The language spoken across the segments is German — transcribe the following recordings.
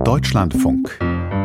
Deutschlandfunk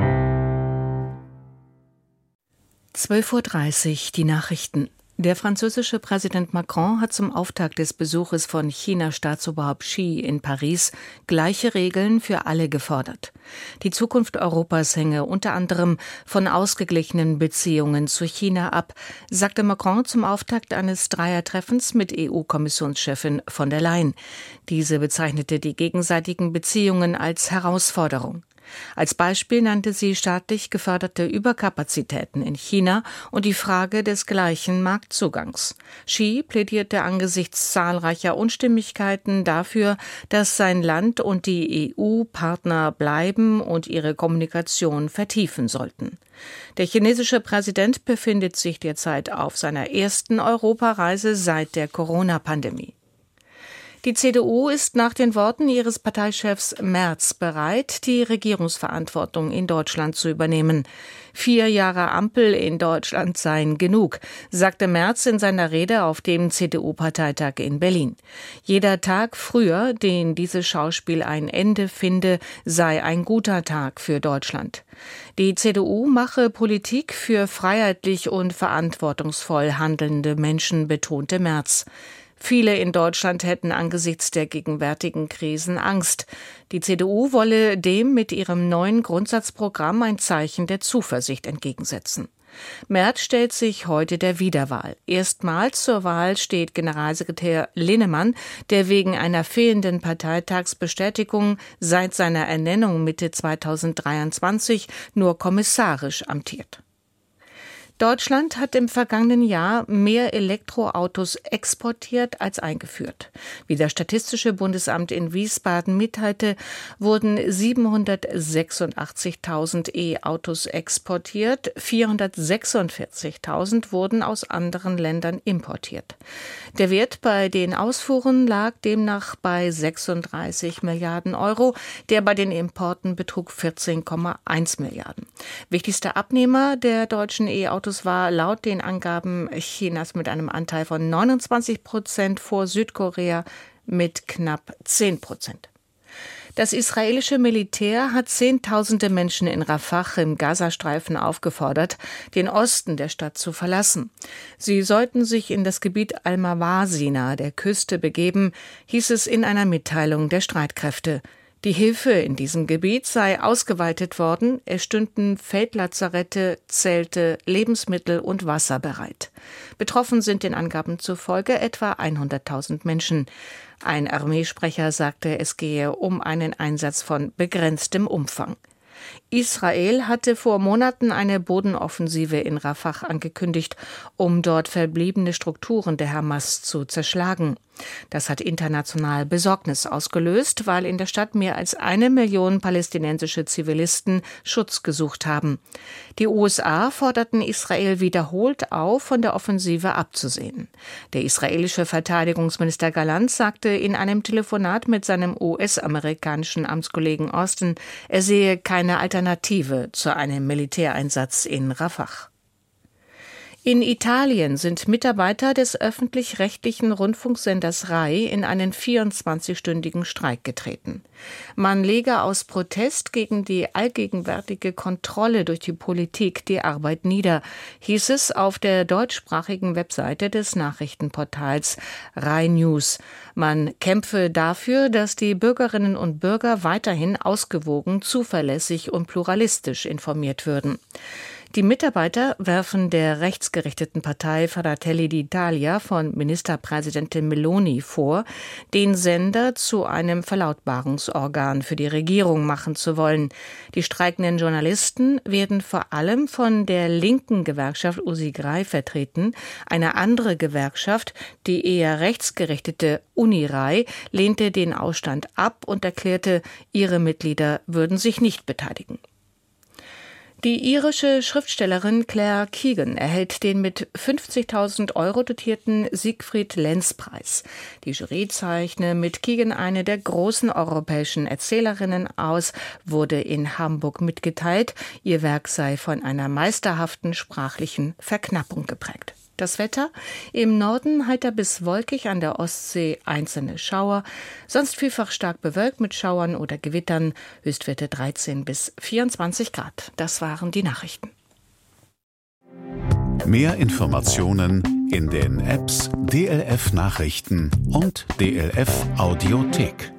12:30 Uhr, die Nachrichten. Der französische Präsident Macron hat zum Auftakt des Besuches von China-Staatsoberhaupt Xi in Paris gleiche Regeln für alle gefordert. Die Zukunft Europas hänge unter anderem von ausgeglichenen Beziehungen zu China ab, sagte Macron zum Auftakt eines Dreiertreffens mit EU-Kommissionschefin von der Leyen. Diese bezeichnete die gegenseitigen Beziehungen als Herausforderung. Als Beispiel nannte sie staatlich geförderte Überkapazitäten in China und die Frage des gleichen Marktzugangs. Xi plädierte angesichts zahlreicher Unstimmigkeiten dafür, dass sein Land und die EU Partner bleiben und ihre Kommunikation vertiefen sollten. Der chinesische Präsident befindet sich derzeit auf seiner ersten Europareise seit der Corona-Pandemie. Die CDU ist nach den Worten ihres Parteichefs Merz bereit, die Regierungsverantwortung in Deutschland zu übernehmen. 4 Jahre Ampel in Deutschland seien genug, sagte Merz in seiner Rede auf dem CDU-Parteitag in Berlin. Jeder Tag früher, den dieses Schauspiel ein Ende finde, sei ein guter Tag für Deutschland. Die CDU mache Politik für freiheitlich und verantwortungsvoll handelnde Menschen, betonte Merz. Viele in Deutschland hätten angesichts der gegenwärtigen Krisen Angst. Die CDU wolle dem mit ihrem neuen Grundsatzprogramm ein Zeichen der Zuversicht entgegensetzen. Merz stellt sich heute der Wiederwahl. Erstmals zur Wahl steht Generalsekretär Linnemann, der wegen einer fehlenden Parteitagsbestätigung seit seiner Ernennung Mitte 2023 nur kommissarisch amtiert. Deutschland hat im vergangenen Jahr mehr Elektroautos exportiert als eingeführt. Wie das Statistische Bundesamt in Wiesbaden mitteilte, wurden 786.000 E-Autos exportiert, 446.000 wurden aus anderen Ländern importiert. Der Wert bei den Ausfuhren lag demnach bei 36 Milliarden Euro, der bei den Importen betrug 14,1 Milliarden. Wichtigster Abnehmer der deutschen E-Autos war laut den Angaben Chinas mit einem Anteil von 29% vor Südkorea mit knapp 10%. Das israelische Militär hat Zehntausende Menschen in Rafah im Gazastreifen aufgefordert, den Osten der Stadt zu verlassen. Sie sollten sich in das Gebiet Al-Mawasi nahe der Küste begeben, hieß es in einer Mitteilung der Streitkräfte. Die Hilfe in diesem Gebiet sei ausgeweitet worden, es stünden Feldlazarette, Zelte, Lebensmittel und Wasser bereit. Betroffen sind den Angaben zufolge etwa 100.000 Menschen. Ein Armeesprecher sagte, es gehe um einen Einsatz von begrenztem Umfang. Israel hatte vor Monaten eine Bodenoffensive in Rafah angekündigt, um dort verbliebene Strukturen der Hamas zu zerschlagen. Das hat international Besorgnis ausgelöst, weil in der Stadt mehr als 1 Million palästinensische Zivilisten Schutz gesucht haben. Die USA forderten Israel wiederholt auf, von der Offensive abzusehen. Der israelische Verteidigungsminister Gallant sagte in einem Telefonat mit seinem US-amerikanischen Amtskollegen Austin, er sehe keine Alternative zu einem Militäreinsatz in Rafah. In Italien sind Mitarbeiter des öffentlich-rechtlichen Rundfunksenders RAI in einen 24-stündigen Streik getreten. Man lege aus Protest gegen die allgegenwärtige Kontrolle durch die Politik die Arbeit nieder, hieß es auf der deutschsprachigen Webseite des Nachrichtenportals RAI News. Man kämpfe dafür, dass die Bürgerinnen und Bürger weiterhin ausgewogen, zuverlässig und pluralistisch informiert würden. Die Mitarbeiter werfen der rechtsgerichteten Partei Fratelli d'Italia von Ministerpräsidentin Meloni vor, den Sender zu einem Verlautbarungsorgan für die Regierung machen zu wollen. Die streikenden Journalisten werden vor allem von der linken Gewerkschaft Usigrai vertreten. Eine andere Gewerkschaft, die eher rechtsgerichtete Unirai, lehnte den Ausstand ab und erklärte, ihre Mitglieder würden sich nicht beteiligen. Die irische Schriftstellerin Claire Keegan erhält den mit 50.000 € dotierten Siegfried-Lenz-Preis. Die Jury zeichne mit Keegan eine der großen europäischen Erzählerinnen aus, wurde in Hamburg mitgeteilt. Ihr Werk sei von einer meisterhaften sprachlichen Verknappung geprägt. Das Wetter: im Norden heiter bis wolkig, an der Ostsee einzelne Schauer, sonst vielfach stark bewölkt mit Schauern oder Gewittern, Höchstwerte 13 bis 24 Grad. Das waren die Nachrichten. Mehr Informationen in den Apps DLF Nachrichten und DLF Audiothek.